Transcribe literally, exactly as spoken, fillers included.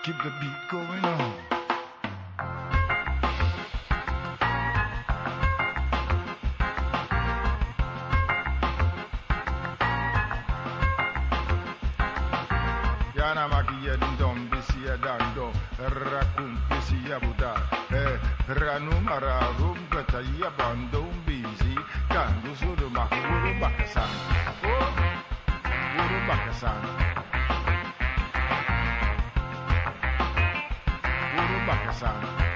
Keep the beat going on. Yana makia dindom bisia dando rakum bisia buda eh ranumara rum kataya bandom bisi kandu suru mahuru bakasan oh guru bakasan guru bakasan